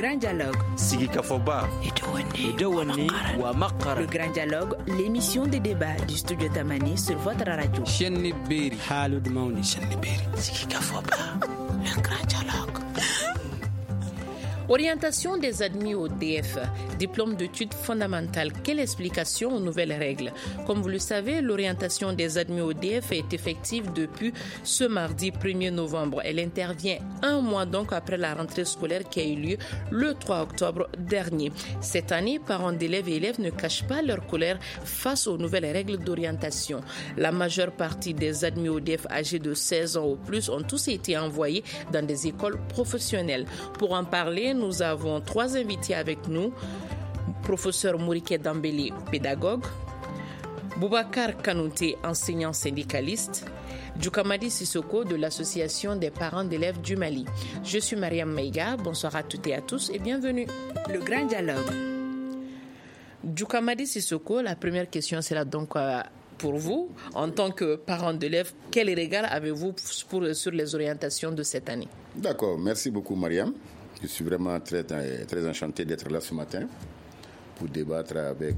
Grand Dialogue. Sigi Kafoba. Idawani wa Makara. Le Grand Dialogue, l'émission des débats du studio Tamani sur votre radio. Chenni Beri. Halud Mauni. Chenni Beri. Sigi Kafoba. Le Grand Dialogue. Orientation des admis au DF, diplôme d'études fondamentales. Quelle explication aux nouvelles règles? Comme vous le savez, l'orientation des admis au DF est effective depuis ce mardi 1er novembre. Elle intervient un mois donc après la rentrée scolaire qui a eu lieu le 3 octobre dernier. Cette année, parents d'élèves et élèves ne cachent pas leur colère face aux nouvelles règles d'orientation. La majeure partie des admis au DF âgés de 16 ans ou plus ont tous été envoyés dans des écoles professionnelles. Pour en parler, nous avons 3 invités avec nous. Professeur Mouriké Dambélé, pédagogue. Boubacar Kanouté, enseignant syndicaliste. Djoukamadi Sissoko de l'Association des parents d'élèves du Mali. Je suis Mariam Maïga. Bonsoir à toutes et à tous et bienvenue. Le Grand Dialogue. Djoukamadi Sissoko, la première question c'est là donc pour vous, en tant que parent d'élèves, quel regard avez-vous sur les orientations de cette année? D'accord, merci beaucoup Mariam. Je suis vraiment très, très enchanté d'être là ce matin pour débattre avec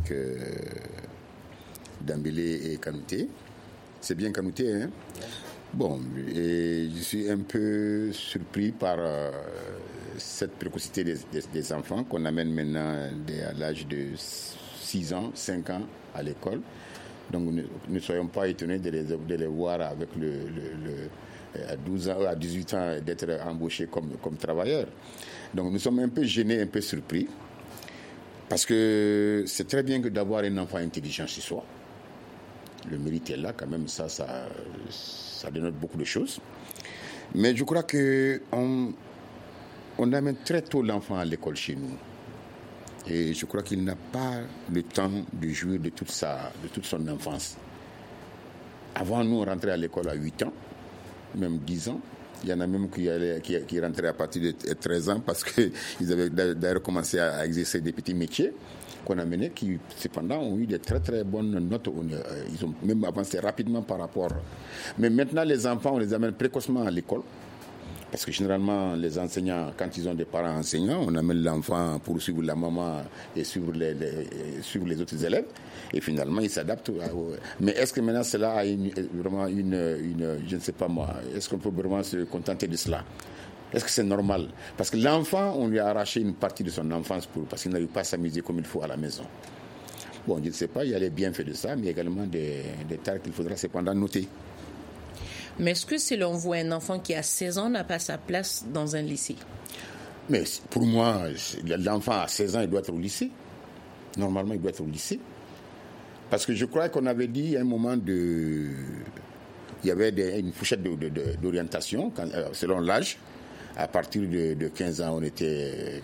Dambélé et Kanouté. C'est bien Kanouté, hein? Bon, et je suis un peu surpris par cette précocité des enfants qu'on amène maintenant à l'âge de 6 ans, 5 ans à l'école. Donc ne soyons pas étonnés de les voir avec à 12 ans, à 18 ans d'être embauchés comme travailleurs. Donc nous sommes un peu gênés, un peu surpris, parce que c'est très bien que d'avoir un enfant intelligent chez soi. Le mérite est là, quand même, ça dénote beaucoup de choses. Mais je crois qu'on amène très tôt l'enfant à l'école chez nous. Et je crois qu'il n'a pas le temps de jouir de toute son enfance. Avant, nous, on rentrait à l'école à 8 ans, même 10 ans. Il y en a même qui rentraient à partir de 13 ans parce qu'ils avaient d'ailleurs commencé à exercer des petits métiers qu'on a menés, qui cependant ont eu des très très bonnes notes. Ils ont même avancé rapidement par rapport. Mais maintenant, les enfants, on les amène précocement à l'école. Parce que généralement, les enseignants, quand ils ont des parents enseignants, on amène l'enfant pour suivre la maman et suivre les autres élèves. Et finalement, ils s'adaptent. Mais est-ce que maintenant, cela a vraiment je ne sais pas moi, est-ce qu'on peut vraiment se contenter de cela? Est-ce que c'est normal? Parce que l'enfant, on lui a arraché une partie de son enfance parce qu'il n'arrive pas à s'amuser comme il faut à la maison. Bon, je ne sais pas, il y a les bienfaits de ça, mais également des détails qu'il faudra cependant noter. Mais est-ce que selon vous, un enfant qui a 16 ans n'a pas sa place dans un lycée? Mais pour moi, l'enfant à 16 ans, il doit être au lycée. Normalement, il doit être au lycée. Parce que je crois qu'on avait dit à un moment il y avait une fourchette d'orientation selon l'âge. À partir de 15 ans, on était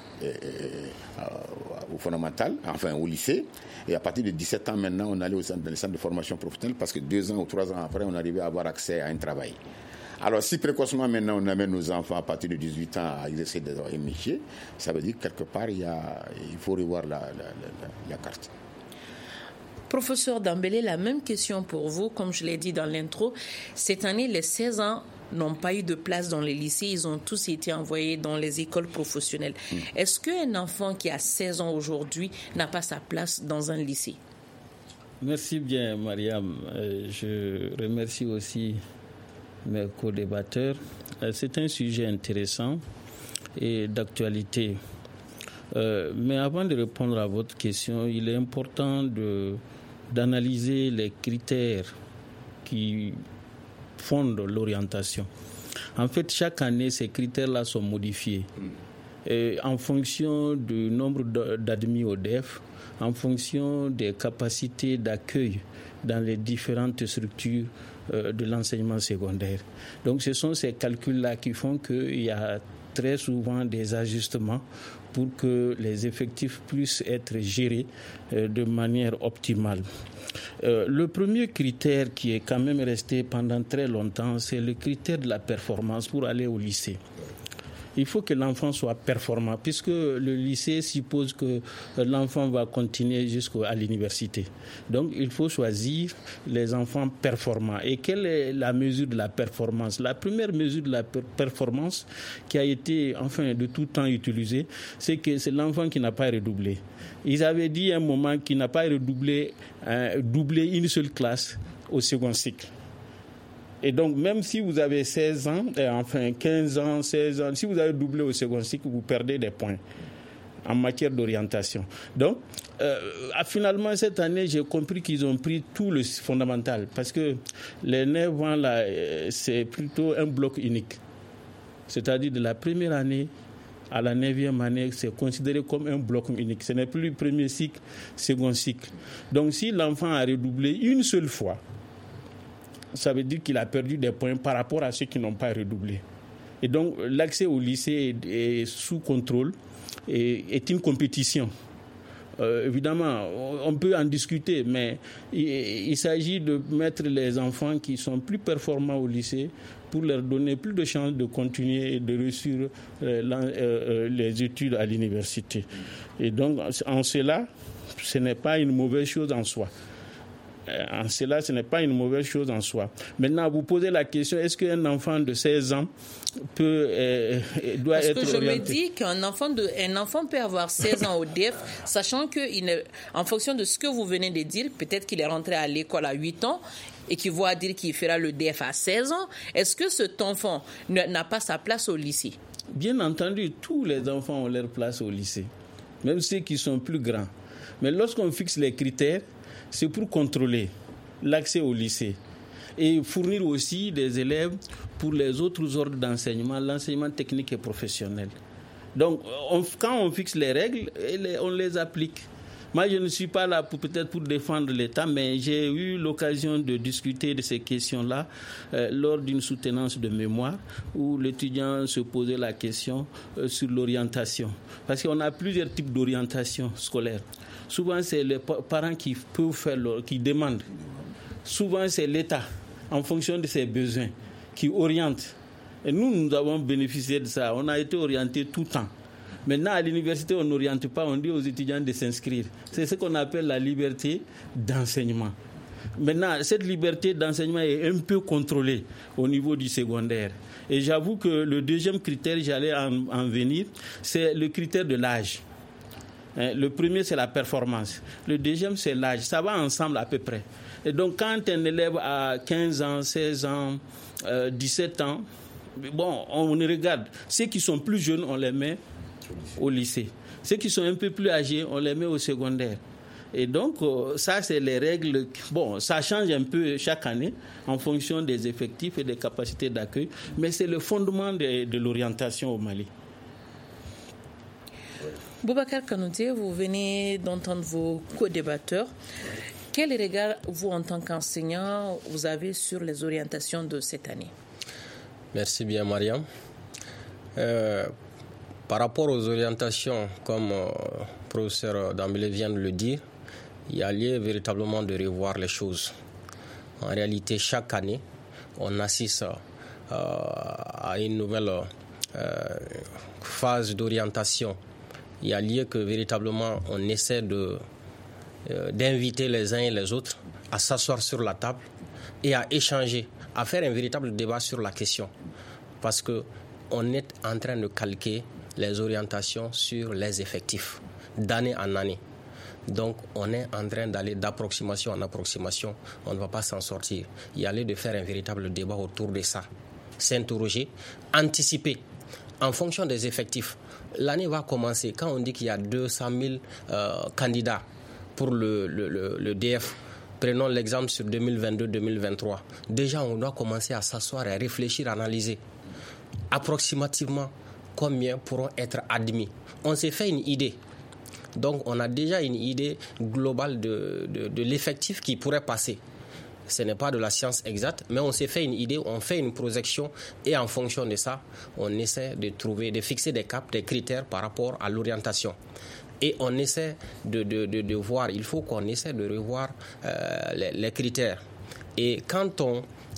au fondamental, enfin au lycée. Et à partir de 17 ans, maintenant, on allait dans les centres de formation professionnelle parce que 2 ans ou 3 ans après, on arrivait à avoir accès à un travail. Alors, si précocement, maintenant, on amène nos enfants à partir de 18 ans à exercer un métier, ça veut dire que quelque part, il faut revoir la carte. Professeur Dambélé, la même question pour vous. Comme je l'ai dit dans l'intro, cette année, les 16 ans n'ont pas eu de place dans les lycées. Ils ont tous été envoyés dans les écoles professionnelles. Est-ce qu'un enfant qui a 16 ans aujourd'hui n'a pas sa place dans un lycée? Merci bien, Mariam. Je remercie aussi mes co-débatteurs. C'est un sujet intéressant et d'actualité. Mais avant de répondre à votre question, il est important d'analyser les critères qui fondent l'orientation. En fait, chaque année, ces critères-là sont modifiés. Et en fonction du nombre d'admis au DEF, en fonction des capacités d'accueil dans les différentes structures de l'enseignement secondaire. Donc, ce sont ces calculs-là qui font qu'il y a très souvent des ajustements pour que les effectifs puissent être gérés de manière optimale. Le premier critère qui est quand même resté pendant très longtemps, c'est le critère de la performance pour aller au lycée. il faut que l'enfant soit performant, puisque le lycée suppose que l'enfant va continuer jusqu'à l'université. Donc, il faut choisir les enfants performants. Et quelle est la mesure de la performance? La première mesure de la performance qui a été, de tout temps utilisée, c'est que c'est l'enfant qui n'a pas redoublé. Ils avaient dit à un moment qu'il n'a pas redoublé, doublé une seule classe au second cycle. Et donc, même si vous avez 16 ans, 15 ans, 16 ans, si vous avez doublé au second cycle, vous perdez des points en matière d'orientation. Donc, finalement, cette année, j'ai compris qu'ils ont pris tout le fondamental, parce que les 9 ans, là, c'est plutôt un bloc unique. C'est-à-dire de la première année à la 9e année, c'est considéré comme un bloc unique. Ce n'est plus le premier cycle, second cycle. Donc, si l'enfant a redoublé une seule fois, ça veut dire qu'il a perdu des points par rapport à ceux qui n'ont pas redoublé. Et donc, l'accès au lycée est sous contrôle et est une compétition. Évidemment, on peut en discuter, mais il s'agit de mettre les enfants qui sont plus performants au lycée pour leur donner plus de chances de continuer et de réussir les études à l'université. Et donc, en cela, ce n'est pas une mauvaise chose en soi. En cela, ce n'est pas une mauvaise chose en soi. Maintenant, vous posez la question, est-ce qu'un enfant de 16 ans doit être orienté? Parce que je me dis qu'un enfant peut avoir 16 ans au DEF, sachant qu'en fonction de ce que vous venez de dire, peut-être qu'il est rentré à l'école à 8 ans et qu'il va dire qu'il fera le DEF à 16 ans. Est-ce que cet enfant n'a pas sa place au lycée? Bien entendu, tous les enfants ont leur place au lycée, même ceux qui sont plus grands. Mais lorsqu'on fixe les critères, c'est pour contrôler l'accès au lycée et fournir aussi des élèves pour les autres ordres d'enseignement, l'enseignement technique et professionnel. Donc, quand on fixe les règles, on les applique. Moi, je ne suis pas là peut-être pour défendre l'État, mais j'ai eu l'occasion de discuter de ces questions-là lors d'une soutenance de mémoire où l'étudiant se posait la question sur l'orientation. Parce qu'on a plusieurs types d'orientation scolaire. Souvent, c'est les parents qui peuvent faire, qui demandent. Souvent, c'est l'État, en fonction de ses besoins, qui oriente. Et nous avons bénéficié de ça. On a été orientés tout le temps. Maintenant, à l'université, on n'oriente pas, on dit aux étudiants de s'inscrire. C'est ce qu'on appelle la liberté d'enseignement. Maintenant, cette liberté d'enseignement est un peu contrôlée au niveau du secondaire. Et j'avoue que le deuxième critère, j'allais en venir, c'est le critère de l'âge. Le premier, c'est la performance. Le deuxième, c'est l'âge. Ça va ensemble à peu près. Et donc, quand un élève a 15 ans, 16 ans, 17 ans, on regarde. Ceux qui sont plus jeunes, on les met au lycée. Ceux qui sont un peu plus âgés, on les met au secondaire. Et donc, ça, c'est les règles. Ça change un peu chaque année en fonction des effectifs et des capacités d'accueil, mais c'est le fondement de l'orientation au Mali. Boubacar Kanouté, vous venez d'entendre vos co-débatteurs. Quel regard, vous, en tant qu'enseignant, vous avez sur les orientations de cette année? Merci bien, Mariam. Par rapport aux orientations, comme le professeur Dambélé vient de le dire, il y a lieu véritablement de revoir les choses. En réalité, chaque année, on assiste à une nouvelle phase d'orientation. Il y a lieu que véritablement on essaie d'inviter les uns et les autres à s'asseoir sur la table et à échanger, à faire un véritable débat sur la question. Parce qu'on est en train de calquer les orientations sur les effectifs, d'année en année. Donc, on est en train d'aller d'approximation en approximation. On ne va pas s'en sortir. Il y a lieu de faire un véritable débat autour de ça. S'interroger, anticiper en fonction des effectifs. L'année va commencer. Quand on dit qu'il y a 200 000 candidats pour le DF, prenons l'exemple sur 2022-2023. Déjà, on doit commencer à s'asseoir et à réfléchir, à analyser. Approximativement, combien pourront être admis? On s'est fait une idée. Donc, on a déjà une idée globale de l'effectif qui pourrait passer. Ce n'est pas de la science exacte, mais on s'est fait une idée, on fait une projection et en fonction de ça, on essaie de fixer des caps, des critères par rapport à l'orientation. Et on essaie de voir, il faut qu'on essaie de revoir les critères. Et quand on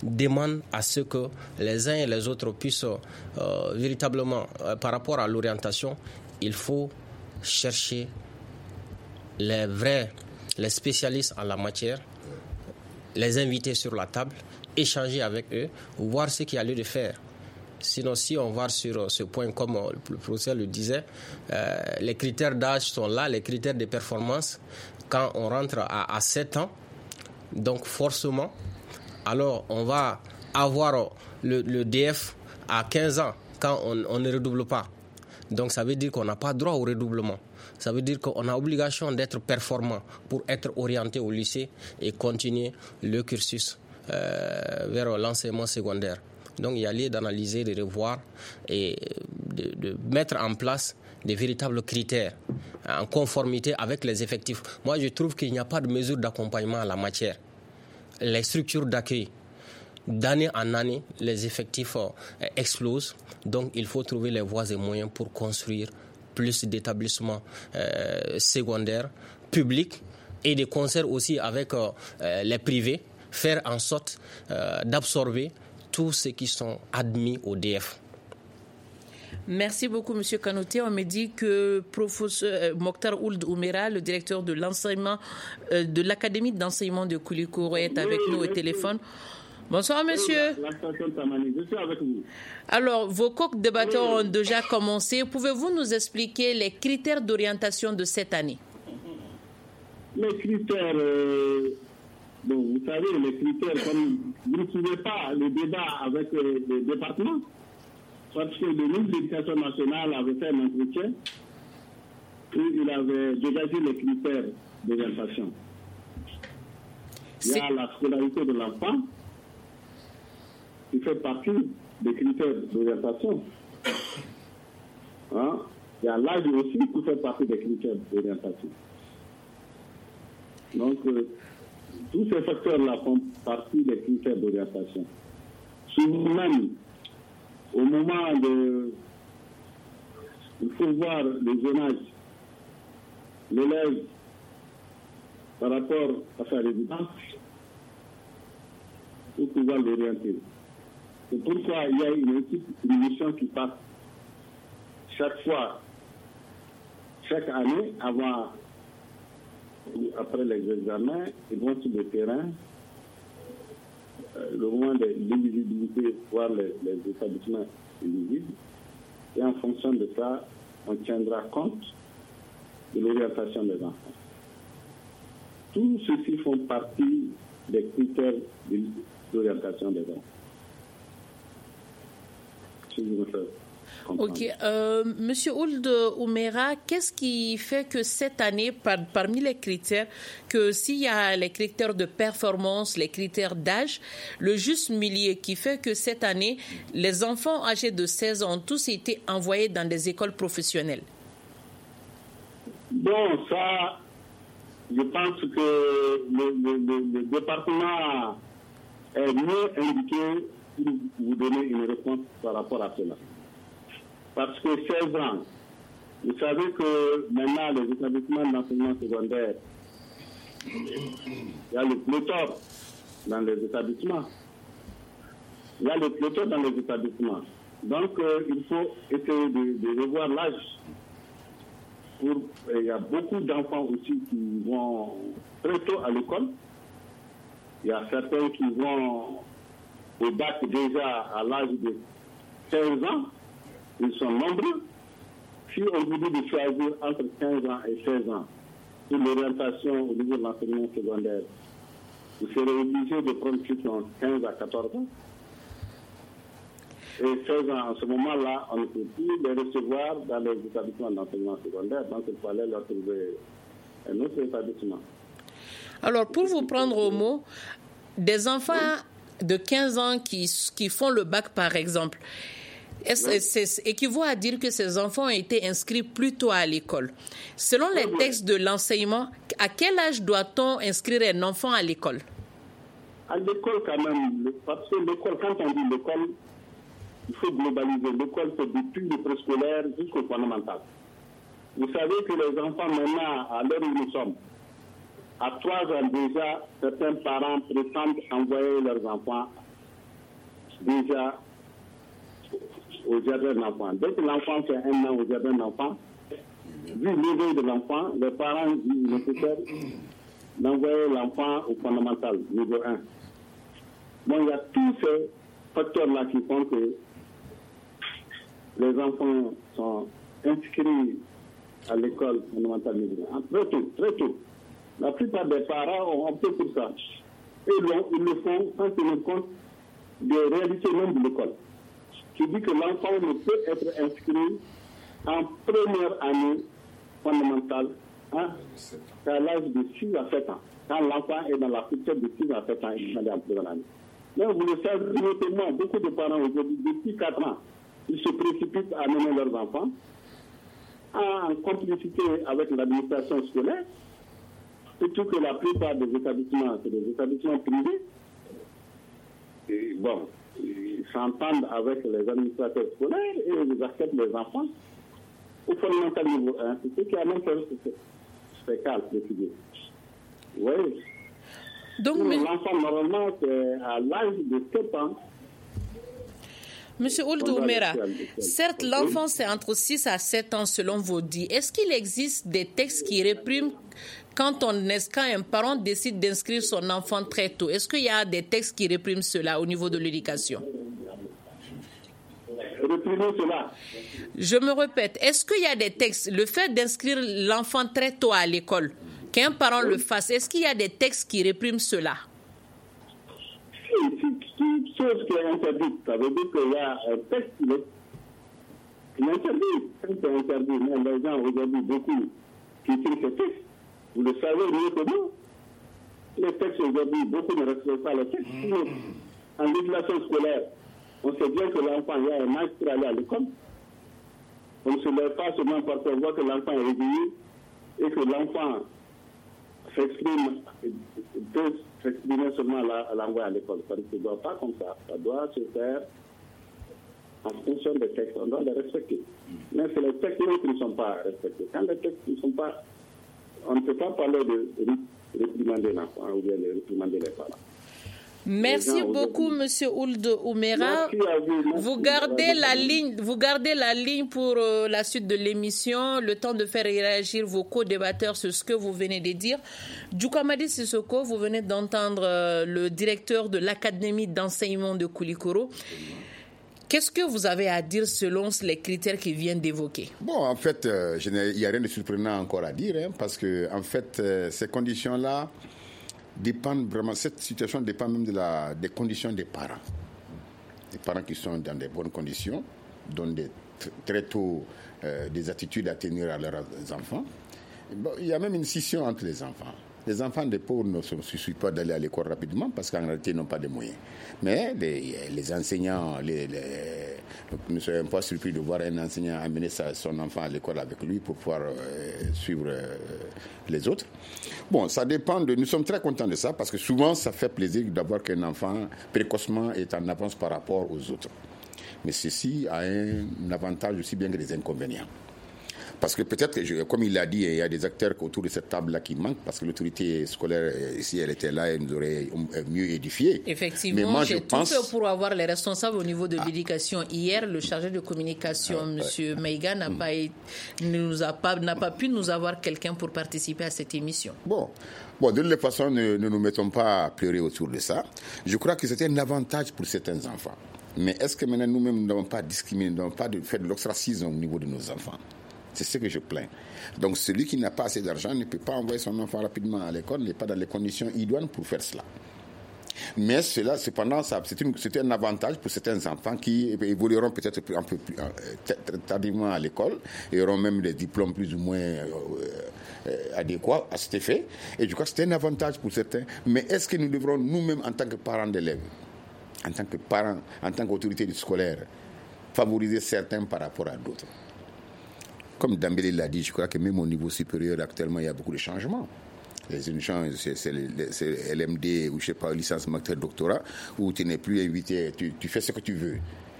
demande à ce que les uns et les autres puissent véritablement, par rapport à l'orientation, il faut chercher les spécialistes en la matière, les inviter sur la table, échanger avec eux, voir ce qu'il y a lieu de faire. Sinon, si on va sur ce point, comme le professeur le disait, les critères d'âge sont là, les critères de performance. Quand on rentre à 7 ans, donc forcément, alors on va avoir le DF à 15 ans quand on ne redouble pas. Donc ça veut dire qu'on n'a pas droit au redoublement. Ça veut dire qu'on a obligation d'être performant pour être orienté au lycée et continuer le cursus vers l'enseignement secondaire. Donc il y a lieu d'analyser, de revoir et de mettre en place des véritables critères en conformité avec les effectifs. Moi, je trouve qu'il n'y a pas de mesure d'accompagnement en la matière. Les structures d'accueil, d'année en année, les effectifs explosent. Donc il faut trouver les voies et moyens pour construire plus d'établissements secondaires, publics et des concerts aussi avec les privés, faire en sorte d'absorber tous ceux qui sont admis au DF. Merci beaucoup, M. Kanouté. On me dit que professeur Mokhtar Ould Oumera, le directeur de l'enseignement de l'Académie d'enseignement de Koulikoro, est avec nous au téléphone. Bonsoir, monsieur. Je suis avec vous. Alors, vos co-débatteurs ont déjà commencé. Pouvez-vous nous expliquer les critères d'orientation de cette année? Les critères, vous savez, les critères, comme vous ne suivez pas le débat avec les départements, parce que le ministre de l'Éducation nationale avait fait un entretien et il avait dégagé les critères d'orientation. Il y a la scolarité de l'enfant qui fait partie des critères d'orientation. Hein? Il y a l'âge aussi qui fait partie des critères d'orientation. Donc, tous ces facteurs-là font partie des critères d'orientation. Si nous-mêmes, au moment de... Il faut voir le jeune âge, l'élève par rapport à sa résidence, pour pouvoir l'orienter. C'est pourquoi il y a une mission qui passe chaque fois, chaque année, avant ou après les examens, ils vont sur le terrain, le moment de l'éligibilité, voir les établissements éligibles, et en fonction de ça, on tiendra compte de l'orientation des enfants. Tout ceci font partie des critères d'orientation des enfants. Ok. Monsieur Ould Oumera, qu'est-ce qui fait que cette année, parmi les critères, que s'il y a les critères de performance, les critères d'âge, le juste milieu qui fait que cette année, les enfants âgés de 16 ans ont tous été envoyés dans des écoles professionnelles? Bon, ça, je pense que le département est mieux indiqué pour vous donner une réponse par rapport à cela. Parce que 16 ans, vous savez que maintenant les établissements d'enseignement secondaire, il y a le pléthore dans les établissements. Donc il faut essayer de revoir l'âge. Il y a beaucoup d'enfants aussi qui vont très tôt à l'école. Il y a certains qui vont au bac déjà à l'âge de 15 ans. Ils sont nombreux. Si on vous dit de choisir entre 15 ans et 16 ans pour l'orientation au niveau de l'enseignement secondaire, vous serez obligé de prendre ceux qui ont 15 à 14 ans. Et 16 ans, en ce moment-là, on ne peut plus les recevoir dans les établissements d'enseignement secondaire, donc il fallait leur trouver un autre établissement. Alors, pour vous prendre au mot, des enfants de 15 ans qui font le bac, par exemple, c'est équivaut à dire que ces enfants ont été inscrits plus tôt à l'école. Selon les textes de l'enseignement, à quel âge doit-on inscrire un enfant à l'école? À l'école quand même, parce que l'école, quand on dit l'école, il faut globaliser. L'école, c'est depuis le préscolaire jusqu'au fondamental. Vous savez que les enfants maintenant, à l'heure où nous sommes, à 3 ans déjà, certains parents prétendent envoyer leurs enfants déjà au jardin d'enfants. Dès que l'enfant fait 1 an au jardin d'enfants, vu l'éveil de l'enfant, les parents disent nécessaire d'envoyer l'enfant au fondamental, niveau 1. Bon, il y a tous ces facteurs-là qui font que les enfants sont inscrits à l'école fondamentale niveau 1. Très tôt, très tôt. La plupart des parents ont opté pour ça. Et ils le font sans tenir compte des réalités même de l'école. Qui dit que l'enfant ne peut être inscrit en première année fondamentale à l'âge de 6 à 7 ans. Quand l'enfant est dans la fourchette de 6 à 7 ans, il est en première année. Mais vous le savez, notamment, beaucoup de parents aujourd'hui, depuis 4 ans, ils se précipitent à mener leurs enfants en complicité avec l'administration scolaire, surtout que la plupart des établissements, c'est des établissements privés. Et bon, ils s'entendent avec les administrateurs scolaires et ils acceptent les enfants au fondamental niveau 1. C'est ce qui a même fait ce cas précisé. Oui. Donc, l'enfant, normalement, c'est à l'âge de 7 ans. Monsieur Ould Oumera, certes, l'enfant, c'est entre 6 à 7 ans selon vos dits. Est-ce qu'il existe des textes qui répriment quand un parent décide d'inscrire son enfant très tôt? Est-ce qu'il y a des textes qui répriment cela au niveau de l'éducation? Réprimer cela? Je me répète, est-ce qu'il y a des textes, le fait d'inscrire l'enfant très tôt à l'école, qu'un parent le fasse, est-ce qu'il y a des textes qui répriment cela? Toute chose qui est interdite, ça veut dire qu'il y a un texte qui est interdit. C'est interdit, mais les gens aujourd'hui, beaucoup qui utilisent ces textes, vous le savez mieux que nous. Les textes aujourd'hui, beaucoup ne respectent pas les textes. En législation scolaire, on sait bien que l'enfant, il y a un âge pour aller à l'école. On ne se lève pas seulement parce qu'on voit que l'enfant est réveillé et que l'enfant peut s'exprimer seulement à l'envoi à l'école. Ça ne se doit pas comme ça. Ça doit se faire en fonction des textes. On doit les respecter. Mais c'est les textes qui ne sont pas respectés. Quand les textes ne sont pas... On ne peut pas parler de réprimander l'enfant ou bien de réprimander les parents. Merci beaucoup, Monsieur Ould Oumera. Vous gardez la ligne pour la suite de l'émission, le temps de faire réagir vos co-débatteurs sur ce que vous venez de dire. Djoukamadi Sissoko, vous venez d'entendre le directeur de l'Académie d'enseignement de Koulikoro. Qu'est-ce que vous avez à dire selon les critères qu'il vient d'évoquer? Bon, en fait, il n'y a rien de surprenant encore à dire, parce que, en fait, ces conditions-là dépendent vraiment, cette situation dépend même des conditions des parents. Les parents qui sont dans des bonnes conditions, donnent très tôt des attitudes à tenir à leurs enfants. Bon, il y a même une scission entre les enfants. Les enfants des pauvres ne se suffisent pas d'aller à l'école rapidement parce qu'en réalité, ils n'ont pas de moyens. Mais les enseignants, nous ne sommes pas surpris de voir un enseignant amener son enfant à l'école avec lui pour pouvoir suivre les autres. Bon, ça dépend nous sommes très contents de ça parce que souvent, ça fait plaisir d'avoir qu'un enfant précocement est en avance par rapport aux autres. Mais ceci a un avantage aussi bien que des inconvénients. Parce que peut-être, comme il l'a dit, il y a des acteurs autour de cette table-là qui manquent, parce que l'autorité scolaire, si elle était là, elle nous aurait mieux édifiés. Effectivement, j'ai tout fait pour avoir les responsables au niveau de l'éducation. Hier, le chargé de communication, M. Maïga, n'a pas pu nous avoir quelqu'un pour participer à cette émission. Bon, de toute façon, ne nous mettons pas à pleurer autour de ça. Je crois que c'était un avantage pour certains enfants. Mais est-ce que maintenant, nous-mêmes, nous n'avons pas discriminé, nous n'avons pas fait de l'ostracisme au niveau de nos enfants? C'est ce que je plains. Donc celui qui n'a pas assez d'argent ne peut pas envoyer son enfant rapidement à l'école, n'est pas dans les conditions idoines pour faire cela. Mais cela, cependant, c'est un avantage pour certains enfants qui évolueront peut-être un peu plus tardivement à l'école et auront même des diplômes plus ou moins adéquats à cet effet. Et je crois que c'est un avantage pour certains. Mais est-ce que nous devrons nous-mêmes, en tant que parents d'élèves, en tant que parents, en tant qu'autorité scolaire, favoriser certains par rapport à d'autres? Comme Dambélé l'a dit, je crois que même au niveau supérieur, actuellement, il y a beaucoup de changements. Les changements, c'est LMD ou je ne sais pas, licence, master, doctorat, où tu n'es plus invité, tu fais ce que tu veux.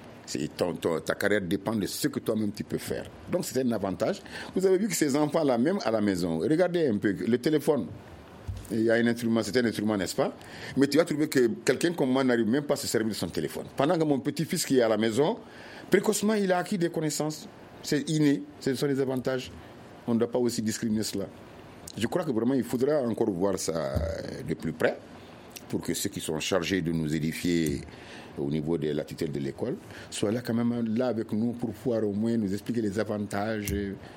Ta carrière dépend de ce que toi-même tu peux faire. Donc c'est un avantage. Vous avez vu que ces enfants-là, même à la maison, regardez un peu le téléphone. Il y a un instrument, c'est un instrument, n'est-ce pas? Mais tu vas trouver que quelqu'un comme moi n'arrive même pas à se servir de son téléphone. Pendant que mon petit-fils qui est à la maison, précocement, il a acquis des connaissances. C'est inné, ce sont les avantages. On ne doit pas aussi discriminer cela. Je crois que vraiment, il faudra encore voir ça de plus près pour que ceux qui sont chargés de nous édifier au niveau de la tutelle de l'école soient là quand même là avec nous pour pouvoir au moins nous expliquer les avantages,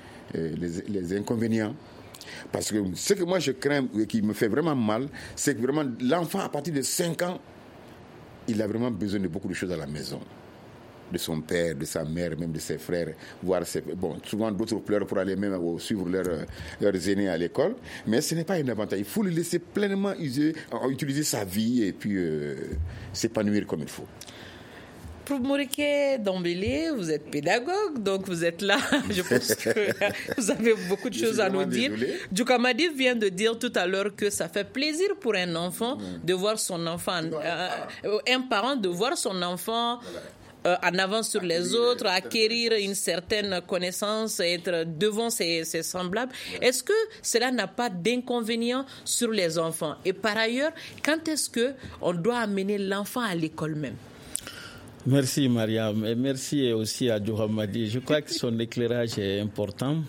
les inconvénients. Parce que ce que moi je crains et qui me fait vraiment mal, c'est que vraiment l'enfant à partir de 5 ans, il a vraiment besoin de beaucoup de choses à la maison. De son père, de sa mère, même de ses frères, voire souvent d'autres pleurent pour aller même suivre leurs aînés à l'école, mais ce n'est pas un avantage. Il faut le laisser pleinement utiliser sa vie et puis s'épanouir comme il faut. Prof Morike Dambélé, vous êtes pédagogue, donc vous êtes là. Je pense que vous avez beaucoup de choses à nous dire. Djoukamadi vient de dire tout à l'heure que ça fait plaisir pour un enfant de voir son enfant, un parent de voir son enfant en avance sur les autres, acquérir une certaine connaissance, être devant ses semblables. Est-ce que cela n'a pas d'inconvénient sur les enfants? Et par ailleurs, quand est-ce qu'on doit amener l'enfant à l'école même? Merci Mariam et merci aussi à Djouhamadi. Je crois que son éclairage est important.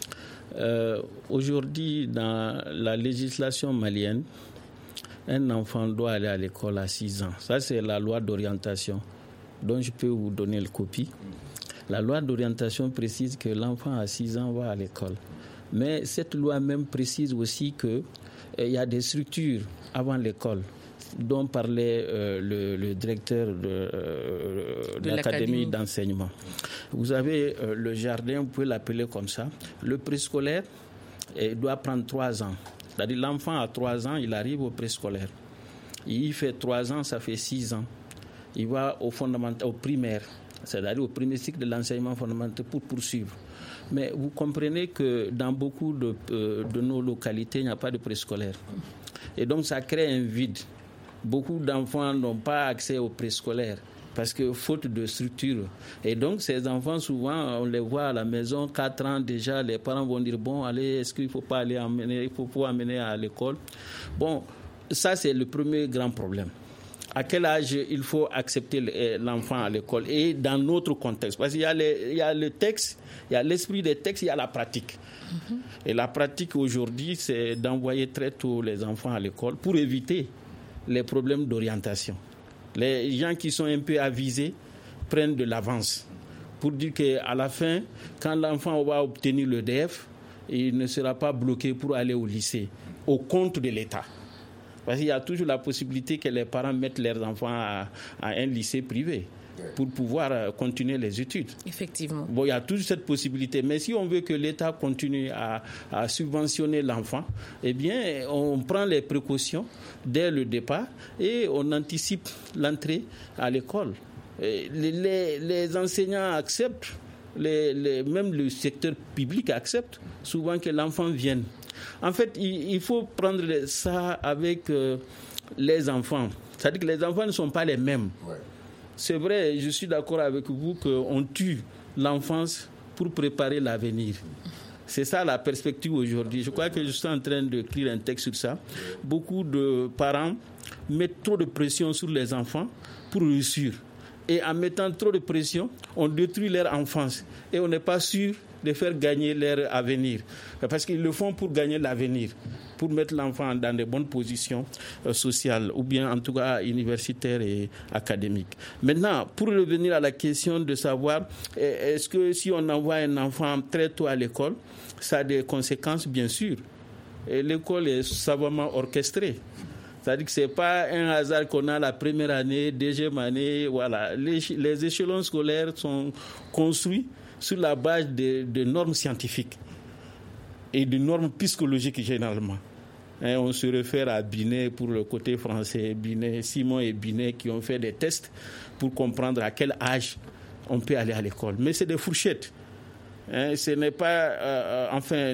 Aujourd'hui, dans la législation malienne, un enfant doit aller à l'école à 6 ans. Ça, c'est la loi d'orientation dont je peux vous donner le copie. La loi d'orientation précise que l'enfant à 6 ans va à l'école. Mais cette loi même précise aussi qu'il y a des structures avant l'école dont parlait le directeur de l'académie d'enseignement. Vous avez le jardin, vous pouvez l'appeler comme ça. Le préscolaire doit prendre 3 ans. C'est-à-dire l'enfant à 3 ans, il arrive au préscolaire. Il fait 3 ans, ça fait 6 ans. Il va au primaire, c'est-à-dire au premier cycle de l'enseignement fondamental pour poursuivre. Mais vous comprenez que dans beaucoup de nos localités, il n'y a pas de préscolaire. Et donc ça crée un vide. Beaucoup d'enfants n'ont pas accès au préscolaire parce que faute de structure. Et donc ces enfants, souvent, on les voit à la maison, 4 ans déjà, les parents vont dire, bon, allez, est-ce qu'il ne faut pas aller amener, il faut pouvoir amener à l'école? Bon, ça c'est le premier grand problème. À quel âge il faut accepter l'enfant à l'école et dans notre contexte? Parce qu'il y a le texte, il y a l'esprit des textes, il y a la pratique. Et la pratique aujourd'hui, c'est d'envoyer très tôt les enfants à l'école pour éviter les problèmes d'orientation. Les gens qui sont un peu avisés prennent de l'avance pour dire qu'à la fin, quand l'enfant va obtenir le DEF, il ne sera pas bloqué pour aller au lycée, au compte de l'État. Parce qu'il y a toujours la possibilité que les parents mettent leurs enfants à un lycée privé pour pouvoir continuer les études. Effectivement. Bon, il y a toujours cette possibilité. Mais si on veut que l'État continue à subventionner l'enfant, eh bien, on prend les précautions dès le départ et on anticipe l'entrée à l'école. Les enseignants acceptent, même le secteur public accepte souvent que l'enfant vienne. En fait, il faut prendre ça avec les enfants. C'est-à-dire que les enfants ne sont pas les mêmes. Ouais. C'est vrai, je suis d'accord avec vous qu'on tue l'enfance pour préparer l'avenir. C'est ça la perspective aujourd'hui. Je crois que je suis en train d'écrire un texte sur ça. Beaucoup de parents mettent trop de pression sur les enfants pour réussir. Et en mettant trop de pression, on détruit leur enfance. Et on n'est pas sûr de faire gagner leur avenir. Parce qu'ils le font pour gagner l'avenir, pour mettre l'enfant dans de bonnes positions sociales, ou bien en tout cas universitaires et académiques. Maintenant, pour revenir à la question de savoir, est-ce que si on envoie un enfant très tôt à l'école, ça a des conséquences, bien sûr. Et l'école est savamment orchestrée. C'est-à-dire que ce n'est pas un hasard qu'on a la première année, deuxième année, voilà. Les échelons scolaires sont construits sur la base de normes scientifiques et de normes psychologiques généralement. On se réfère à Binet pour le côté français, Simon et Binet qui ont fait des tests pour comprendre à quel âge on peut aller à l'école. Mais c'est des fourchettes. Ce n'est pas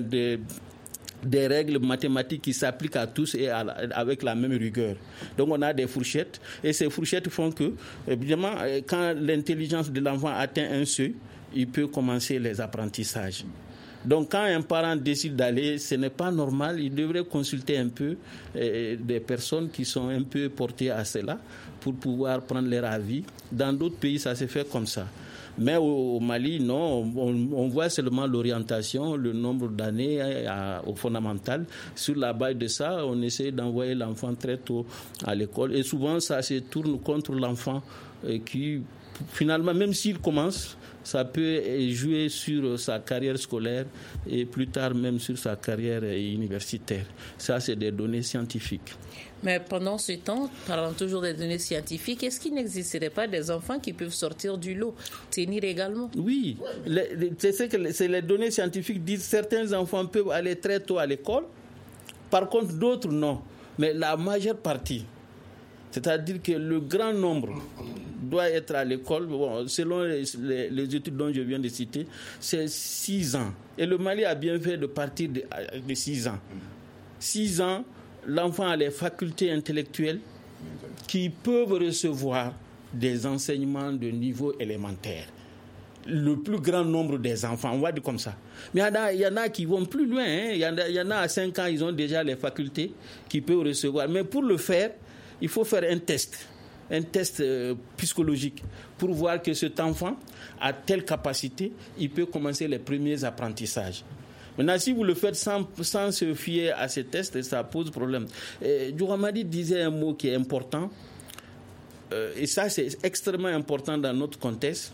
des règles mathématiques qui s'appliquent à tous et avec la même rigueur. Donc on a des fourchettes et ces fourchettes font que, évidemment, quand l'intelligence de l'enfant atteint un seuil, il peut commencer les apprentissages. Donc quand un parent décide d'aller, ce n'est pas normal, il devrait consulter un peu des personnes qui sont un peu portées à cela pour pouvoir prendre leur avis. Dans d'autres pays, ça se fait comme ça. Mais au Mali, non, on voit seulement l'orientation, le nombre d'années au fondamental. Sur la base de ça, on essaie d'envoyer l'enfant très tôt à l'école. Et souvent, ça se tourne contre l'enfant qui, finalement, même s'il commence, ça peut jouer sur sa carrière scolaire et plus tard même sur sa carrière universitaire. Ça, c'est des données scientifiques. Mais pendant ce temps, parlant toujours des données scientifiques, est-ce qu'il n'existerait pas des enfants qui peuvent sortir du lot, tenir également? Oui, c'est les données scientifiques disent que certains enfants peuvent aller très tôt à l'école, par contre d'autres non. Mais la majeure partie, c'est-à-dire que le grand nombre doit être à l'école. Bon, selon les études dont je viens de citer, c'est 6 ans. Et le Mali a bien fait de partir de 6 ans. 6 ans, l'enfant a les facultés intellectuelles qui peuvent recevoir des enseignements de niveau élémentaire. Le plus grand nombre des enfants, on va dire comme ça. Mais il y en a qui vont plus loin. Il y en a à 5 ans, ils ont déjà les facultés qu'ils peuvent recevoir. Mais pour le faire, il faut faire un test psychologique pour voir que cet enfant a telle capacité, il peut commencer les premiers apprentissages. Maintenant, si vous le faites sans se fier à ces tests, ça pose problème. Djouhamadi disait un mot qui est important, et ça c'est extrêmement important dans notre contexte.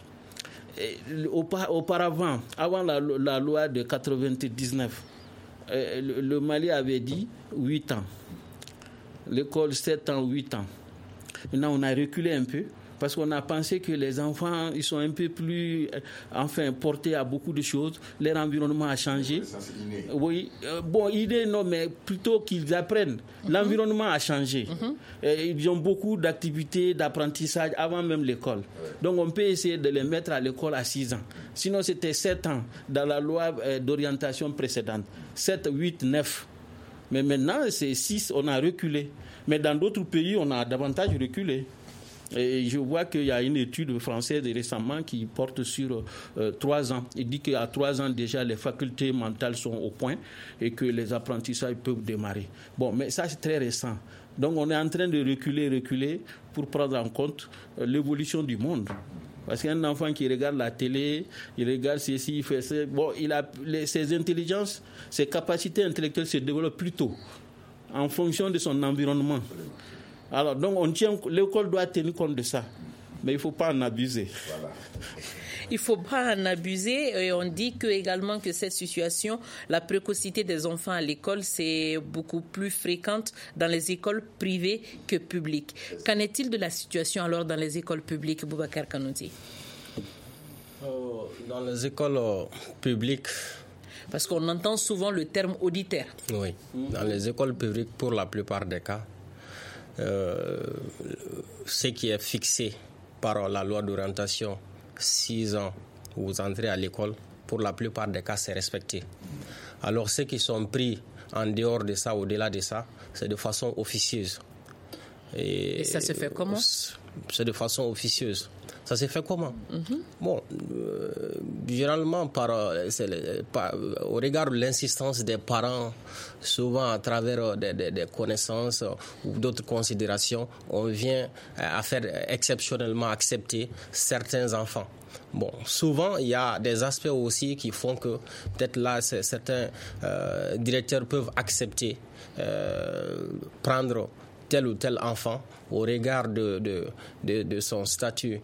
Auparavant, avant la loi de 99, le Mali avait dit 8 ans. L'école 7 ans, 8 ans. Maintenant, on a reculé un peu parce qu'on a pensé que les enfants, ils sont un peu plus, portés à beaucoup de choses. Leur environnement a changé. Ça, c'est inné. Oui, idée non, mais plutôt qu'ils apprennent. L'environnement a changé. Ils ont beaucoup d'activités, d'apprentissage avant même l'école. Donc, on peut essayer de les mettre à l'école à 6 ans. Sinon, c'était 7 ans dans la loi d'orientation précédente. 7, 8, 9. Mais maintenant, c'est 6, on a reculé. Mais dans d'autres pays, on a davantage reculé. Et je vois qu'il y a une étude française récemment qui porte sur 3 ans. Il dit qu'à 3 ans déjà, les facultés mentales sont au point et que les apprentissages peuvent démarrer. Bon, mais ça, c'est très récent. Donc, on est en train de reculer pour prendre en compte l'évolution du monde. Parce qu'un enfant qui regarde la télé, il regarde ceci, il fait ça. Bon, ses intelligences, ses capacités intellectuelles se développent plus tôt en fonction de son environnement. Alors, donc, l'école doit tenir compte de ça. Mais il ne faut pas en abuser. Voilà. Il ne faut pas en abuser. Et on dit également que cette situation, la précocité des enfants à l'école, c'est beaucoup plus fréquente dans les écoles privées que publiques. Qu'en est-il de la situation alors dans les écoles publiques, Boubacar Kanouti? Dans les écoles publiques... Parce qu'on entend souvent le terme auditeur. Oui, dans les écoles publiques, pour la plupart des cas, ce qui est fixé par la loi d'orientation, 6 ans, vous entrez à l'école, pour la plupart des cas, c'est respecté. Alors, ceux qui sont pris en dehors de ça, au-delà de ça, c'est de façon officieuse. Et ça se fait comment? C'est de façon officieuse. Ça s'est fait comment? Bon, généralement, au regard de l'insistance des parents, souvent à travers des connaissances ou d'autres considérations, on vient à faire exceptionnellement accepter certains enfants. Bon, souvent, il y a des aspects aussi qui font que peut-être là, certains directeurs peuvent accepter prendre tel ou tel enfant au regard de son statut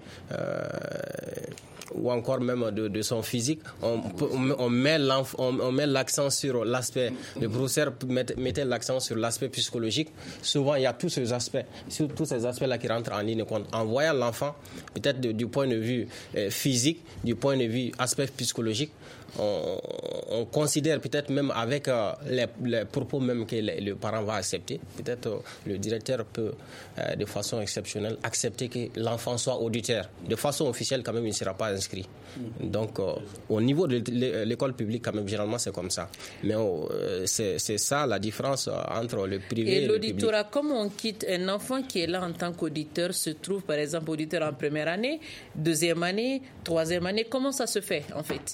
ou encore même de son physique. On met l'accent sur l'aspect, le professeur mettait l'accent sur l'aspect psychologique. Souvent, il y a tous ces aspects-là qui rentrent en ligne de compte. En voyant l'enfant, peut-être du point de vue physique, du point de vue aspect psychologique, on considère peut-être même avec les propos même que le parent va accepter, peut-être le directeur peut de façon exceptionnelle accepter que l'enfant soit auditeur. De façon officielle, quand même, il ne sera pas inscrit. Donc, au niveau de l'école publique, quand même, généralement, c'est comme ça. Mais c'est ça la différence entre le privé et le public. Et l'auditorat, comment on quitte un enfant qui est là en tant qu'auditeur, se trouve par exemple auditeur en première année, deuxième année, troisième année, comment ça se fait en fait?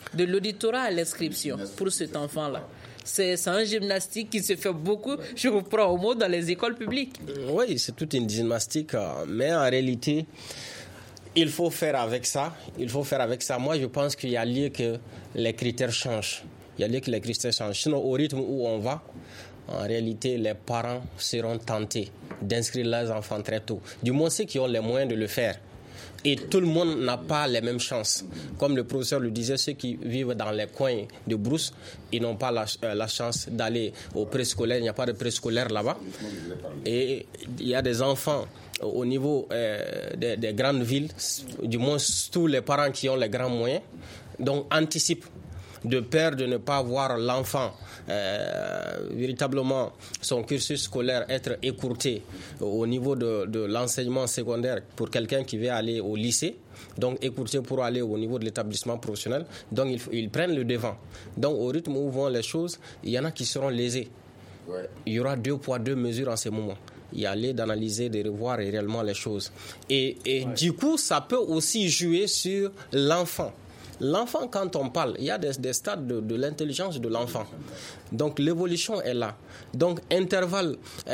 de l'auditorat à l'inscription pour cet enfant-là. C'est un gymnastique qui se fait beaucoup, je vous prends au mot, dans les écoles publiques. Oui, c'est toute une gymnastique, mais en réalité, il faut faire avec ça. Moi, je pense qu'il y a lieu que les critères changent. Sinon, au rythme où on va, en réalité, les parents seront tentés d'inscrire leurs enfants très tôt. Du moins, ceux qui ont les moyens de le faire. Et tout le monde n'a pas les mêmes chances. Comme le professeur le disait, ceux qui vivent dans les coins de brousse, ils n'ont pas la chance d'aller au préscolaire. Il n'y a pas de préscolaire là-bas. Et il y a des enfants au niveau des grandes villes, du moins tous les parents qui ont les grands moyens, donc anticipent de peur de ne pas voir l'enfant véritablement son cursus scolaire être écourté au niveau de l'enseignement secondaire pour quelqu'un qui veut aller au lycée, donc écourté pour aller au niveau de l'établissement professionnel. Donc ils prennent le devant. Donc au rythme où vont les choses, il y en a qui seront lésés. Il y aura 2 poids 2 mesures en ce moment. Il y a lieu d'analyser, de revoir réellement les choses. Et du coup, ça peut aussi jouer sur l'enfant. L'enfant, quand on parle, il y a des stades de l'intelligence de l'enfant. Donc l'évolution est là. Donc intervalle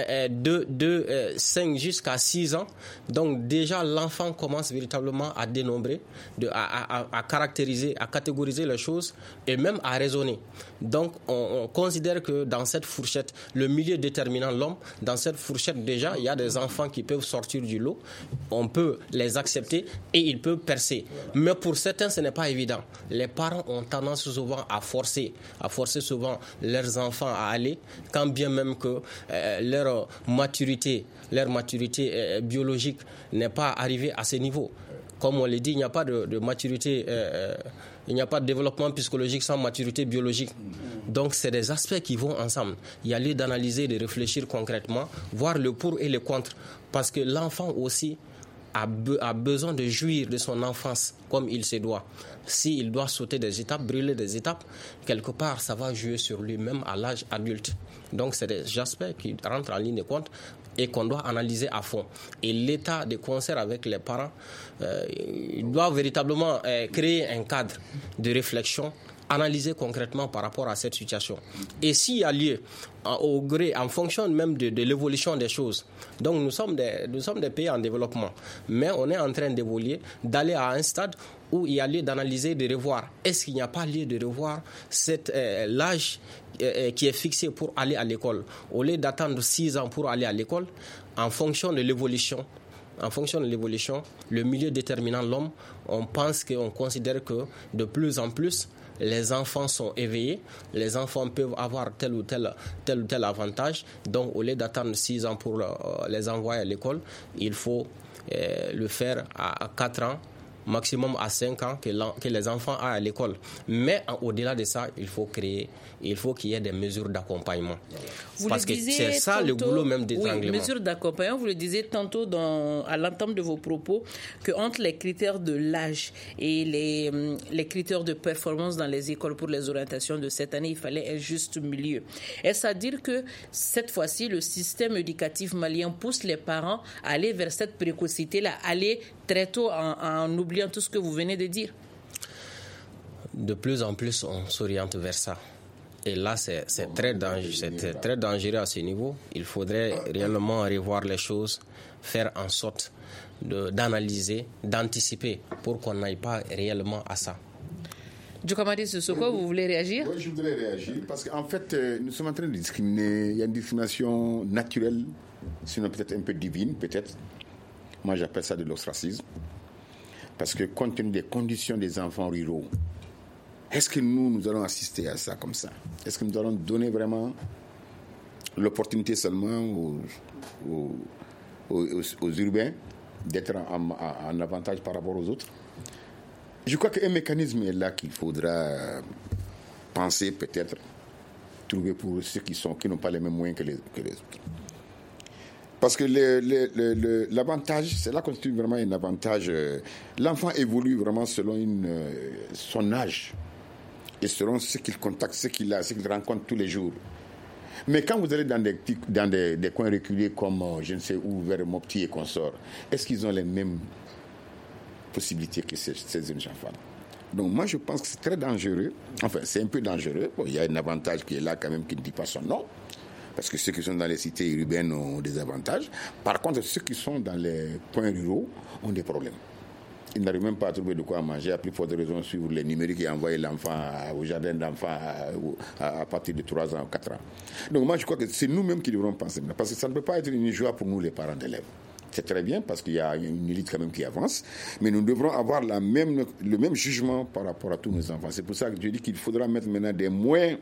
de 5 jusqu'à 6 ans. Donc déjà l'enfant commence véritablement à dénombrer, à caractériser, à catégoriser les choses et même à raisonner. Donc on considère que dans cette fourchette, le milieu déterminant l'homme, dans cette fourchette déjà, il y a des enfants qui peuvent sortir du lot. On peut les accepter et ils peuvent percer. Mais pour certains, ce n'est pas évident. Les parents ont tendance souvent à forcer souvent leurs enfants à aller, quand bien même que leur maturité biologique n'est pas arrivée à ce niveau. Comme on l'a dit, il n'y a pas de maturité, il n'y a pas de développement psychologique sans maturité biologique. Donc c'est des aspects qui vont ensemble. Il y a lieu d'analyser, de réfléchir concrètement, voir le pour et le contre. Parce que l'enfant aussi a besoin de jouir de son enfance comme il se doit. S'il doit sauter des étapes, brûler des étapes, quelque part, ça va jouer sur lui-même à l'âge adulte. Donc, c'est des aspects qui rentrent en ligne de compte et qu'on doit analyser à fond. Et l'État, de concert avec les parents, il doit véritablement créer un cadre de réflexion, analyser concrètement par rapport à cette situation. Et s'il y a lieu, au gré, en fonction même de l'évolution des choses, donc nous sommes des pays en développement, mais on est en train d'évoluer, d'aller à un stade où il y a lieu d'analyser, de revoir. Est-ce qu'il n'y a pas lieu de revoir l'âge qui est fixé pour aller à l'école, au lieu d'attendre 6 ans pour aller à l'école, en fonction de l'évolution, le milieu déterminant l'homme, on considère que de plus en plus, les enfants sont éveillés, les enfants peuvent avoir tel ou tel avantage. Donc, au lieu d'attendre 6 ans pour les envoyer à l'école, il faut le faire à 4 ans, maximum à 5 ans que les enfants aillent à l'école. Mais au-delà de ça, il faut qu'il y ait des mesures d'accompagnement. Parce que c'est ça le boulot même d'étranglement. Oui, mesures d'accompagnement, vous le disiez tantôt à l'entame de vos propos, qu'entre les critères de l'âge et les critères de performance dans les écoles pour les orientations de cette année, il fallait un juste milieu. Est-ce à dire que cette fois-ci, le système éducatif malien pousse les parents à aller vers cette précocité-là, aller très tôt en oubliant tout ce que vous venez de dire? De plus en plus, on s'oriente vers ça. Et là, c'est très dangereux à ce niveau. Il faudrait réellement revoir les choses, faire en sorte d'analyser, d'anticiper pour qu'on n'aille pas réellement à ça. Djokamadi Sissoko, vous voulez réagir? Oui, je voudrais réagir parce qu'en fait, nous sommes en train de discriminer. Il y a une discrimination naturelle, sinon peut-être un peu divine, peut-être. Moi, j'appelle ça de l'ostracisme. Parce que compte tenu des conditions des enfants ruraux, est-ce que nous allons assister à ça comme ça? Est-ce que nous allons donner vraiment l'opportunité seulement aux urbains d'être en avantage par rapport aux autres? Je crois qu'un mécanisme est là qu'il faudra penser, peut-être, trouver pour ceux qui n'ont pas les mêmes moyens que les autres. Parce que l'avantage, cela constitue vraiment un avantage. L'enfant évolue vraiment selon son âge et selon ce qu'il contacte, ce qu'il rencontre tous les jours. Mais quand vous allez dans des coins reculés comme, je ne sais où, vers Mopti et consorts, est-ce qu'ils ont les mêmes possibilités que ces jeunes enfants? Donc moi, je pense que c'est très dangereux. Enfin, c'est un peu dangereux. Bon, il y a un avantage qui est là quand même, qui ne dit pas son nom. Parce que ceux qui sont dans les cités urbaines ont des avantages. Par contre, ceux qui sont dans les coins ruraux ont des problèmes. Ils n'arrivent même pas à trouver de quoi manger, à plus forte raison suivre les numériques et envoyer l'enfant au jardin d'enfants à partir de 3 ans ou 4 ans. Donc moi, je crois que c'est nous-mêmes qui devrons penser. Parce que ça ne peut pas être une joie pour nous, les parents d'élèves. C'est très bien parce qu'il y a une élite quand même qui avance, mais nous devrons avoir le même jugement par rapport à tous nos enfants. C'est pour ça que je dis qu'il faudra mettre maintenant des moyens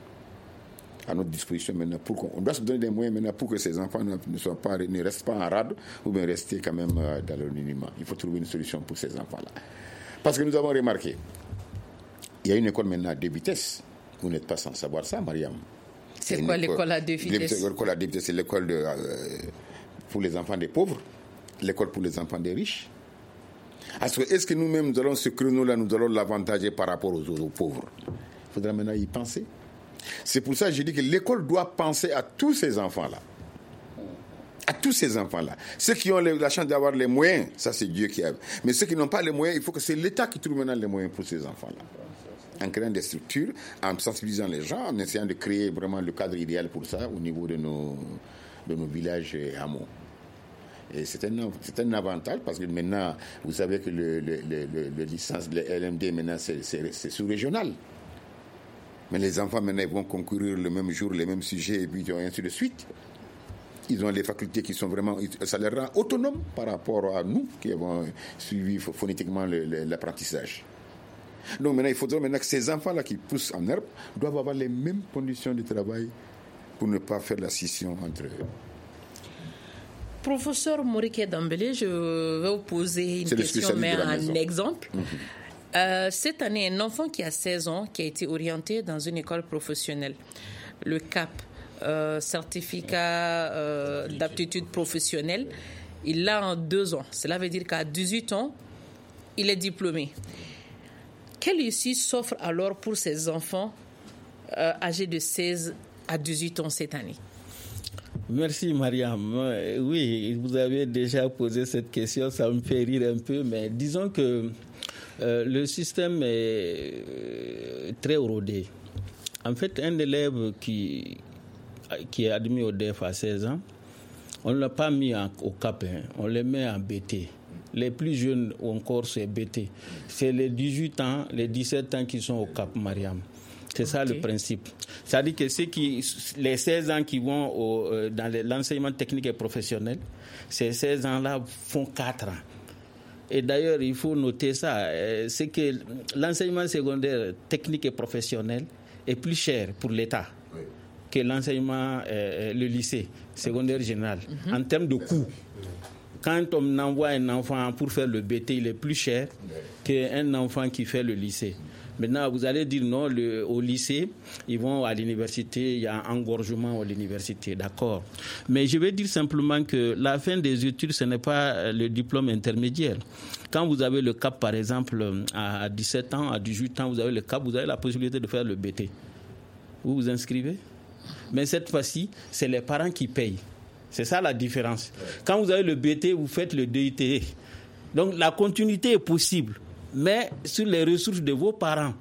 à notre disposition maintenant. On doit se donner des moyens maintenant pour que ces enfants ne restent pas en rade ou bien rester quand même dans l'anonymat. Il faut trouver une solution pour ces enfants-là. Parce que nous avons remarqué, il y a une école maintenant à 2 vitesses. Vous n'êtes pas sans savoir ça, Mariam. C'est quoi l'école à 2 vitesses? L'école à 2 vitesses, c'est l'école pour les enfants des pauvres, l'école pour les enfants des riches. Est-ce que nous-mêmes, nous allons ce créneau-là, nous allons l'avantager par rapport aux pauvres? Il faudra maintenant y penser. C'est pour ça que je dis que l'école doit penser à tous ces enfants-là. À tous ces enfants-là. Ceux qui ont la chance d'avoir les moyens, ça c'est Dieu qui a. Mais ceux qui n'ont pas les moyens, il faut que c'est l'État qui trouve maintenant les moyens pour ces enfants-là. En créant des structures, en sensibilisant les gens, en essayant de créer vraiment le cadre idéal pour ça au niveau de nos villages et hameaux. Et c'est un avantage parce que maintenant, vous savez que le licence, le LMD, maintenant, c'est sous-régional. Mais les enfants, maintenant, ils vont concourir le même jour, les mêmes sujets, et puis ainsi de suite. Ils ont les facultés qui sont vraiment... Ça les rend autonomes par rapport à nous, qui avons suivi phonétiquement l'apprentissage. Donc maintenant, il faudra que ces enfants-là qui poussent en herbe doivent avoir les mêmes conditions de travail pour ne pas faire la scission entre eux. Professeur Moriké Dambélé, je vais vous poser une question, mais un exemple. Cette année, un enfant qui a 16 ans, qui a été orienté dans une école professionnelle, le CAP, certificat d'aptitude professionnelle, il l'a en 2 ans. Cela veut dire qu'à 18 ans, il est diplômé. Quelle issue s'offre alors pour ces enfants âgés de 16 à 18 ans cette année? Merci Mariam. Oui, vous avez déjà posé cette question, ça me fait rire un peu, mais disons que le système est très rodé. En fait, un élève qui est admis au DEF à 16 ans, on ne l'a pas mis au CAP, on le met en BT. Les plus jeunes encore, c'est BT. C'est les 18 ans, les 17 ans qui sont au CAP, Mariam. C'est ça le principe. C'est-à-dire que les 16 ans qui vont dans l'enseignement technique et professionnel, ces 16 ans-là font 4 ans. Et d'ailleurs, il faut noter ça, c'est que l'enseignement secondaire technique et professionnel est plus cher pour l'État que l'enseignement, le lycée secondaire général, en termes de coût. Quand on envoie un enfant pour faire le BT, il est plus cher qu'un enfant qui fait le lycée. Maintenant, vous allez dire non, au lycée, ils vont à l'université, il y a un engorgement à l'université, d'accord. Mais je vais dire simplement que la fin des études, ce n'est pas le diplôme intermédiaire. Quand vous avez le CAP, par exemple, à 17 ans, à 18 ans, vous avez le CAP, vous avez la possibilité de faire le BT. Vous vous inscrivez. Mais cette fois-ci, c'est les parents qui payent. C'est ça la différence. Quand vous avez le BT, vous faites le DITE. Donc la continuité est possible, mais sur les ressources de vos parents.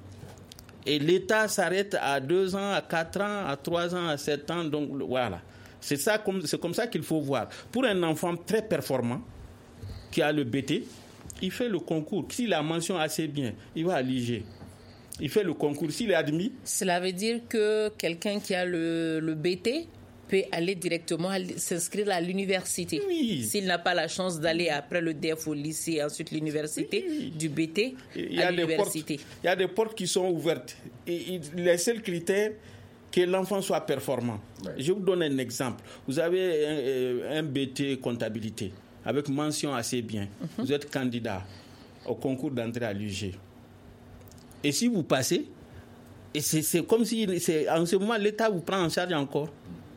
Et l'État s'arrête à 2 ans, à 4 ans, à 3 ans, à 7 ans. Donc voilà. C'est comme ça qu'il faut voir. Pour un enfant très performant qui a le BT, il fait le concours. S'il a mention assez bien, il va à l'IG. Il fait le concours. S'il est admis... Cela veut dire que quelqu'un qui a le BT peut aller directement s'inscrire à l'université. Oui. S'il n'a pas la chance d'aller après le DEF au lycée, ensuite l'université, du BT à l'université. Il y a des portes qui sont ouvertes. Et les seuls critères, que l'enfant soit performant. Ouais. Je vous donne un exemple. Vous avez un BT comptabilité avec mention assez bien. Vous êtes candidat au concours d'entrée à l'UG. Et si vous passez, et c'est comme si en ce moment l'État vous prend en charge encore.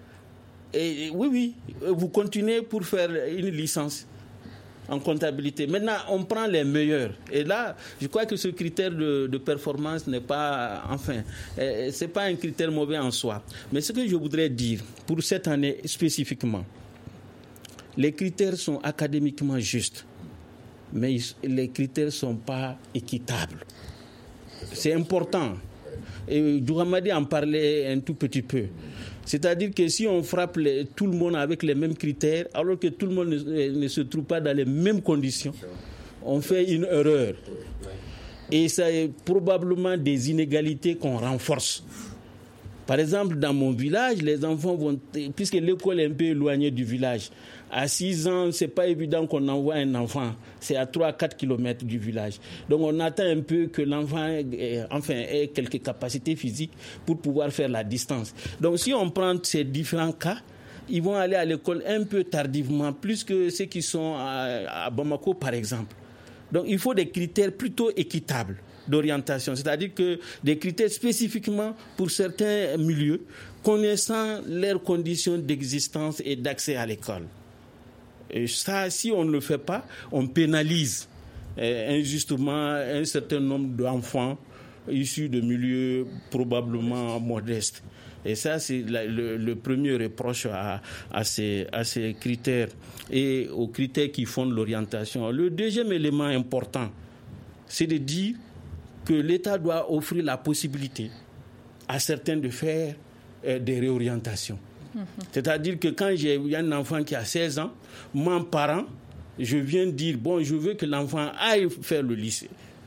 Et oui, vous continuez pour faire une licence en comptabilité. Maintenant, on prend les meilleurs. Et là, je crois que ce critère de performance n'est pas, c'est pas un critère mauvais en soi. Mais ce que je voudrais dire pour cette année spécifiquement, les critères sont académiquement justes, mais les critères ne sont pas équitables. C'est important. Et Douramadi en parlait un tout petit peu. C'est-à-dire que si on frappe tout le monde avec les mêmes critères, alors que tout le monde ne se trouve pas dans les mêmes conditions, on fait une erreur. Et c'est probablement des inégalités qu'on renforce. Par exemple, dans mon village, les enfants vont... Puisque l'école est un peu éloignée du village, à 6 ans, ce n'est pas évident qu'on envoie un enfant. C'est à 3-4 km du village. Donc on attend un peu que l'enfant ait quelques capacités physiques pour pouvoir faire la distance. Donc si on prend ces différents cas, ils vont aller à l'école un peu tardivement, plus que ceux qui sont à Bamako, par exemple. Donc il faut des critères plutôt équitables d'orientation, c'est-à-dire que des critères spécifiquement pour certains milieux, connaissant leurs conditions d'existence et d'accès à l'école. Et ça, si on ne le fait pas, on pénalise injustement un certain nombre d'enfants issus de milieux probablement modestes. Et ça, c'est le premier reproche à ces critères et aux critères qui fondent l'orientation. Le deuxième élément important, c'est de dire que l'État doit offrir la possibilité à certains de faire des réorientations. C'est-à-dire que quand il y a un enfant qui a 16 ans, moi, parent, je viens dire, je veux que l'enfant aille faire le lycée.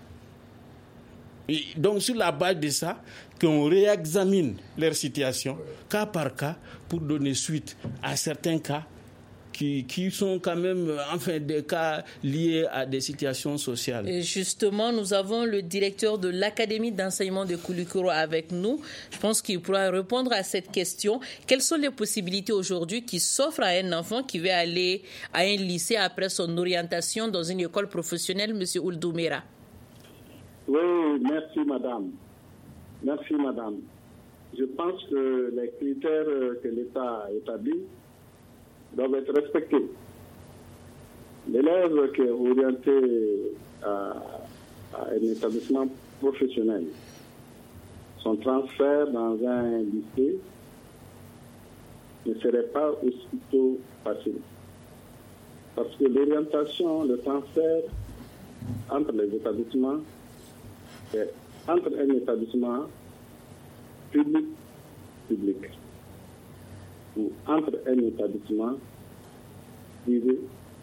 Et donc, sur la base de ça, qu'on réexamine leur situation, cas par cas, pour donner suite à certains cas qui sont quand même des cas liés à des situations sociales. Et justement, nous avons le directeur de l'Académie d'enseignement de Koulikoro avec nous. Je pense qu'il pourra répondre à cette question. Quelles sont les possibilités aujourd'hui qui s'offrent à un enfant qui veut aller à un lycée après son orientation dans une école professionnelle, M. Ould-Doumbéra? Oui, merci madame. Merci madame. Je pense que les critères que l'État a établis doivent être respectés. L'élève qui est orienté à un établissement professionnel, son transfert dans un lycée ne serait pas aussitôt facile. Parce que l'orientation, le transfert entre les établissements, c'est entre un établissement public ou entre un établissement privé.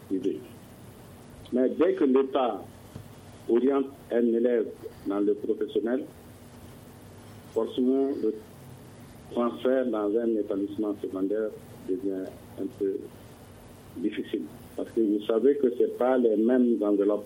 Mais dès que l'État oriente un élève dans le professionnel, forcément le transfert dans un établissement secondaire devient un peu difficile. Parce que vous savez que ce n'est pas les mêmes enveloppes.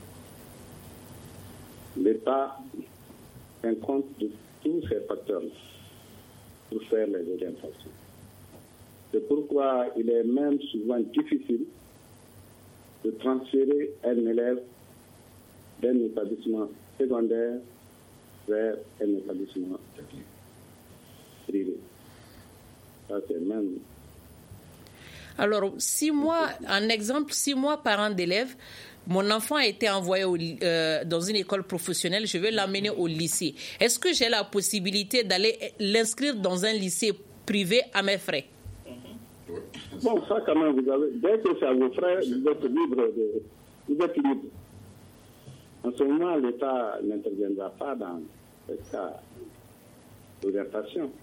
L'État tient compte de tous ces facteurs pour faire les orientations. C'est pourquoi il est même souvent difficile de transférer un élève d'un établissement secondaire vers un établissement privé. Ça, c'est même... Alors, 6 mois, un exemple, 6 mois parent d'élève, mon enfant a été envoyé dans une école professionnelle, je vais l'amener au lycée. Est-ce que j'ai la possibilité d'aller l'inscrire dans un lycée privé à mes frais? Bon, ça quand même, vous avez, dès que c'est à vos frais, vous êtes libre. En ce moment, l'État n'interviendra pas dans ce cas d'orientation.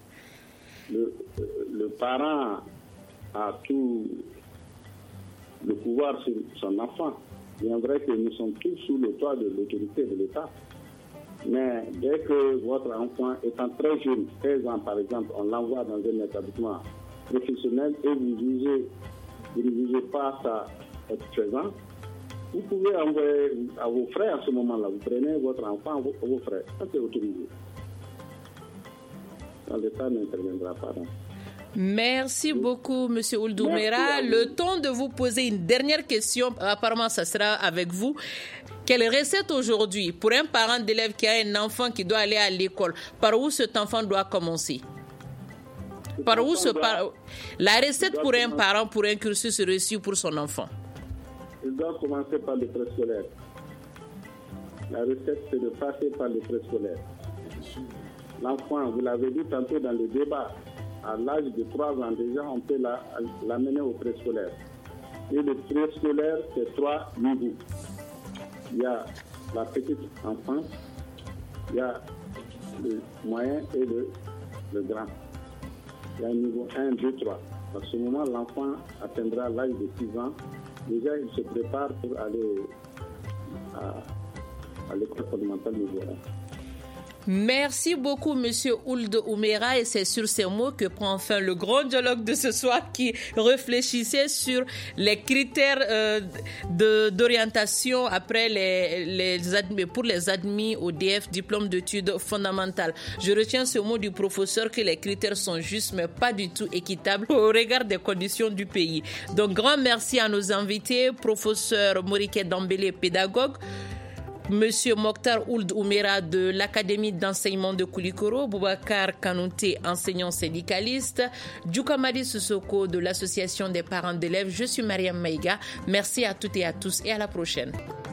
Le parent a tout le pouvoir sur son enfant. Il est vrai que nous sommes tous sous le toit de l'autorité de l'État. Mais dès que votre enfant étant très jeune, 13 ans par exemple, on l'envoie dans un établissement professionnel et vous ne jugez pas ça satisfaisant, vous pouvez envoyer à vos frais à ce moment-là. Vous prenez votre enfant à vos frais. Ça, c'est autorisé. L'État n'interviendra pas. Merci beaucoup, M. Ould-Doumbéra. Le temps de vous poser une dernière question, apparemment, ça sera avec vous. Quelle recette aujourd'hui pour un parent d'élève qui a un enfant qui doit aller à l'école? Par où cet enfant doit commencer? La recette pour un parent pour un cursus réussi pour son enfant? Il doit commencer par le préscolaire. La recette, c'est de passer par le préscolaire. L'enfant, vous l'avez dit tantôt dans le débat, à l'âge de 3 ans déjà, on peut l'amener au préscolaire. Et le préscolaire, c'est 3 niveaux. Il y a la petite enfance, il y a le moyen et le grand. Il y a un niveau 1, 2, 3. À ce moment, l'enfant atteindra l'âge de 6 ans. Déjà, il se prépare pour aller à l'école fondamentale niveau 1. Merci beaucoup, Monsieur Ould Oumera, et c'est sur ces mots que prend fin le grand dialogue de ce soir qui réfléchissait sur les critères d'orientation après pour les admis au DF, diplôme d'études fondamentales. Je retiens ce mot du professeur que les critères sont justes mais pas du tout équitables au regard des conditions du pays. Donc, grand merci à nos invités, professeur Moriké Dambélé, pédagogue, Monsieur Mokhtar Ould Oumera de l'Académie d'enseignement de Koulikoro, Boubacar Kanouté, enseignant syndicaliste, Djoukamadi Sissoko de l'Association des parents d'élèves. Je suis Mariam Maïga. Merci à toutes et à tous et à la prochaine.